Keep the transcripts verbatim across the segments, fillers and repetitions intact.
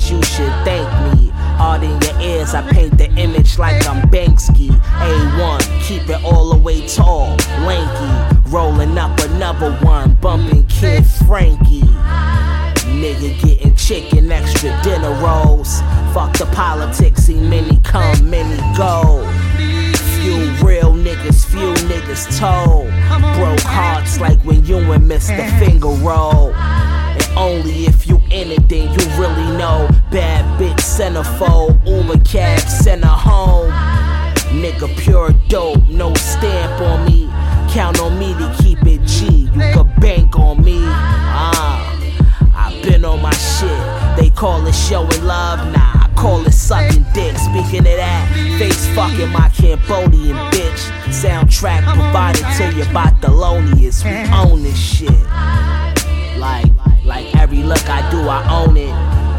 ears, you should thank me. Art in your ears, I paint the image like I'm Banksy. A one, keep it all the way tall, lanky. Rolling up another one, bumping Kid Frankie. Nigga getting chicken, extra dinner rolls. Fuck the politics, see many come, many go. Few real niggas, few niggas told. Broke hearts like when you and Mister Finger roll. And only if you in it, then you really know. Bad bitch, centerfold, Uber cab, send her home. Nigga pure dope, no stamp on me. Count on me to keep it G, you could bank on me. Ah, I been on my shit. They call it showing love, nah, I call it sucking dick. Speaking of that, face fucking my Cambodian bitch. Soundtrack provided to you by Thelonious. We own this shit. Like, like every look I do, I own it.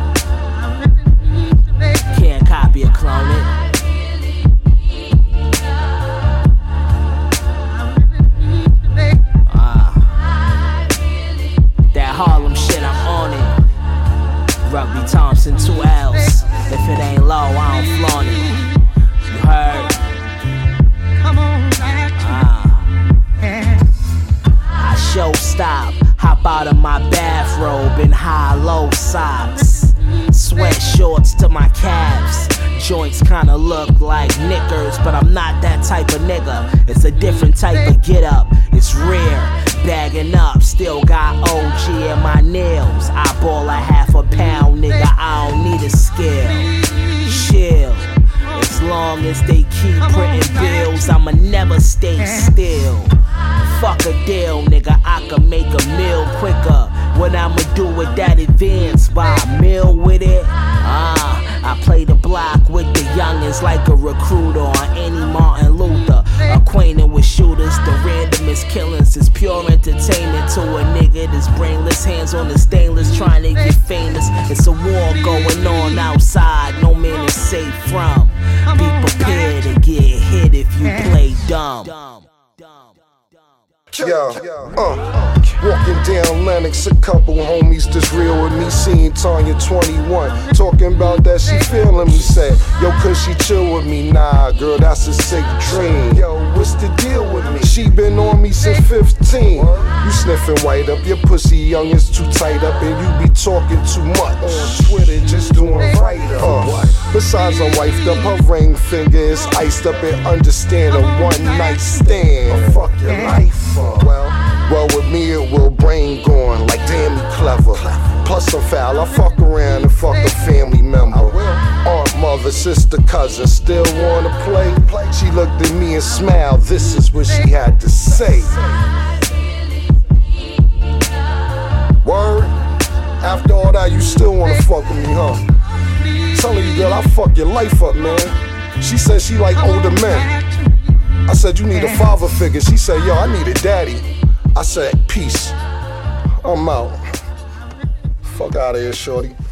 Can't copy or clone it. Harlem shit, I'm on it. Rugby Thompson, two L's. If it ain't low, I don't flaunt it. You heard? Ah. I show stop, hop out of my bathrobe in high-low socks. Sweat shorts to my calves. Joints kinda look like knickers, but I'm not that type of nigga. It's a different type of get up. It's rare. Bagging up, still got O G in my nails. I ball a half a pound, nigga, I don't need a scale. Chill, as long as they keep printing bills, I'ma never stay still. Fuck a deal, nigga, I can make a meal quicker. What I'ma do with that advance, buy a meal with it? Ah, I play the block with the youngins like a recruiter on any Martin Luther. Acquainted with shooters, the randomest killings is pure entertainment to a nigga that's brainless. Hands on the stainless, trying to get famous. It's a war going on outside, no man is safe from. Be prepared to get hit if you play dumb. Yo, uh, walking down Lenox, a couple homies that's real with me. Seeing Tanya twenty-one, talking about that she feeling me. Said, yo, could she chill with me? Nah, girl, that's a sick dream. Yo, what's the deal with me? She been on me since fifteen. You sniffing white up, your pussy young is too tight up, and you be talking too much. On Twitter, just doing right up. Uh, besides, I'm wifed up, her ring finger is iced up, and understand a one night stand. Fuck your life. Well, well, with me it will brain going like damn me clever. Plus I'm foul, I fuck around and fuck a family member. Aunt, mother, sister, cousin, still wanna play? She looked at me and smiled, this is what she had to say. Word? After all that you still wanna fuck with me, huh? Telling you girl, I fuck your life up, man. She said she like older men. I said, you need a father figure. She said, yo, I need a daddy. I said, peace. I'm out. Fuck out of here, shorty.